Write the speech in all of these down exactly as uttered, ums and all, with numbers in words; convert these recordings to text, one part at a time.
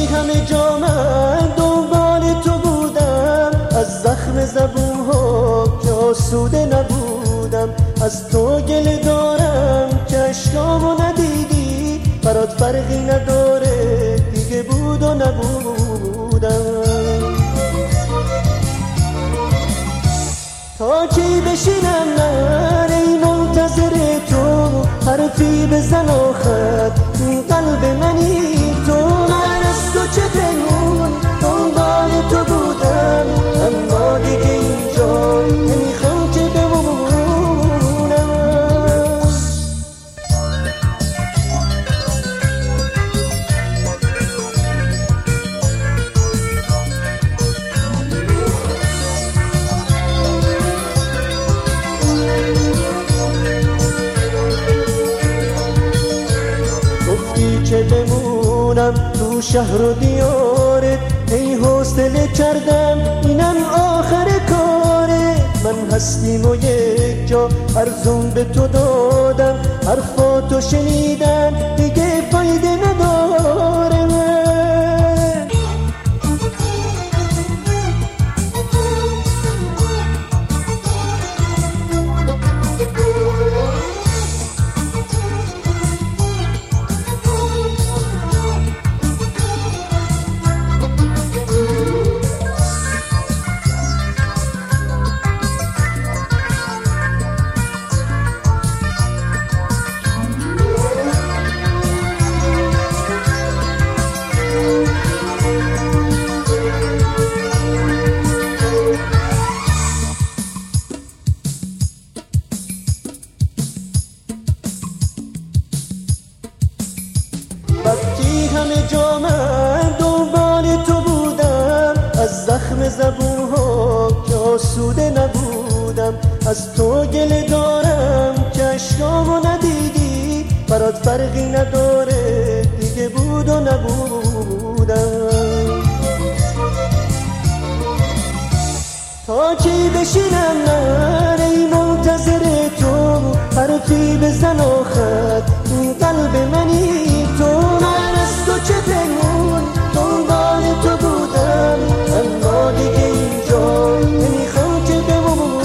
همه جا من دنبال تو بودم، از زخم زبونها که آسوده نبودم. از تو گله دارم که اشکامو ندیدی، برات فرقی نداره دیگه بود و نبودم. تا کی بشینم من ای منتظر تو، حرفی بزن آخر این قلب منی تو. من از تو چه پنهون دنبال تو بودم، اما دیگه اینجا نمیخوام که بمونم. که بمونم تو شهر و دیارت، ای حوصله کردم اینم آخر کاره. من هستیم و یک جا ارزون به تو دادم، حرفاتو شنیدم دیگه فایده نداره. وقتی همه جا من دنبال تو بودم، از زخم زبونها که آسوده نبودم. از تو گله دارم که اشکامو ندیدی، برات فرقی نداره دیگه بود و نبودم. تا کی بشینم من ای منتظر تو، حرفی بزن آخر این قلب منی تو. من از تو چه پنهون دنبال تو بودم، اما دیگه اینجا نمیخوام که بمونم.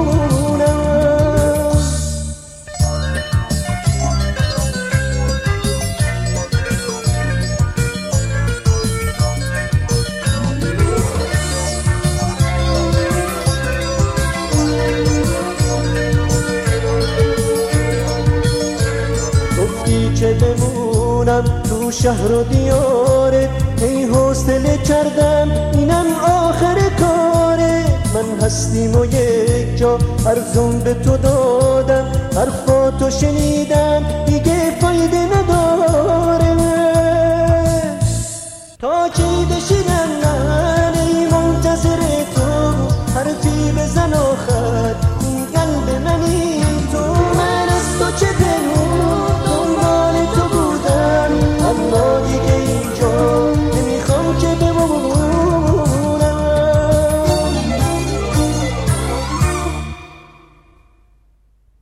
که بمونم تو شهر و دیارت، ای حوصله کردم اینم آخر کاره. من هستیم و یک جا ارزون به تو دادم، حرفاتو شنیدم دیگه فایده نداره. تا کی بشینم من ای منتظر تو، حرفی بزن